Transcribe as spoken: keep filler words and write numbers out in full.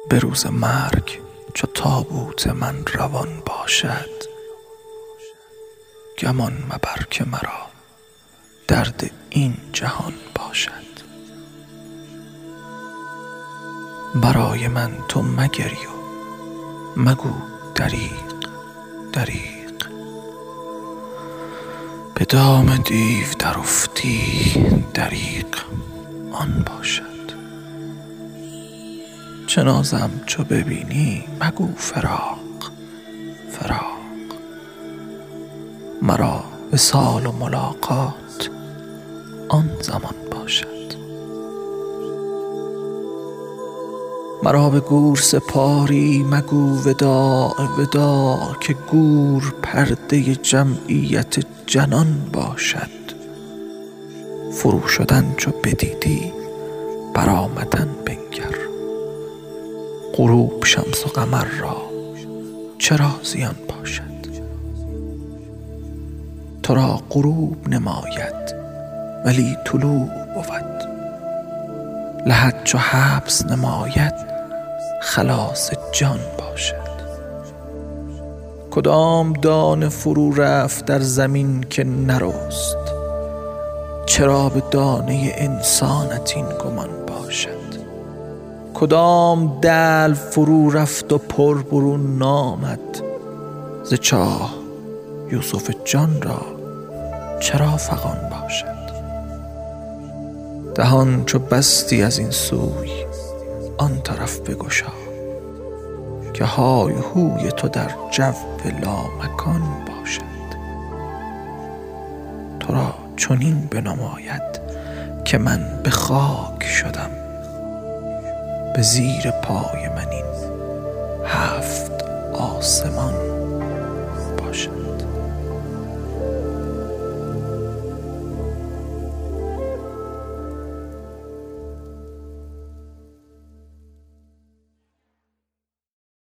به روز مرگ چو تابوت من روان باشد، گمان مبر که مرا درد این جهان باشد. برای من تو مگری و مگو دریغ دریغ، به دام دیو در افتی دریغ آن باشد. چه نازم چو ببینی مگو فراق فراق، مرا وصال و ملاقات آن زمان باشد. مرا به گور سپاری مگو وداع وداع، که گور پرده جمعیت جنان باشد. فرو شدن چو بدیدی برآمدن بنگر، غروب شمس و قمر را چرا زیان باشد. تو را غروب نماید ولی طلوع بود، لحد چو حبس نماید خلاص جان باشد. کدام دانه فرو رفت در زمین که نرست، چرا به دانه انسانت این گمان باشد. کدام دلو فرو رفت و پر برون نامد، ز چاه یوسف جان را چرا فغان باشد. دهان چو بستی از این سوی آن طرف بگشا، که های و هوی تو در جو لامکان باشد. تو را چنین بنماید که من به خاک شدم، به زیر پای من این هفت آسمان باشد.